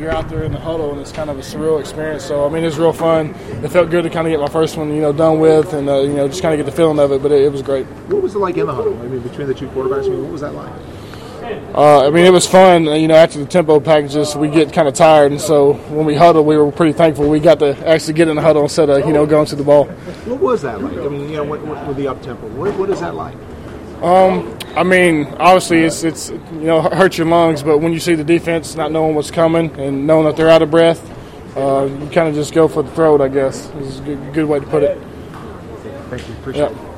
you're out there in the huddle, and it's kind of a surreal experience. So, I mean, it was real fun. It felt good to kind of get my first one, done with, and, just kind of get the feeling of it, but it was great. What was it like in the huddle? I mean, between the two quarterbacks, what was that like? It was fun. After the tempo packages, we get kind of tired, and so when we huddled, we were pretty thankful we got to actually get in the huddle instead of, going to the ball. What was that like? I mean, with the up-tempo, what is that like? Obviously it's hurts your lungs, but when you see the defense not knowing what's coming and knowing that they're out of breath, you kind of just go for the throat, I guess. Is a good way to put it. Thank you. Appreciate it.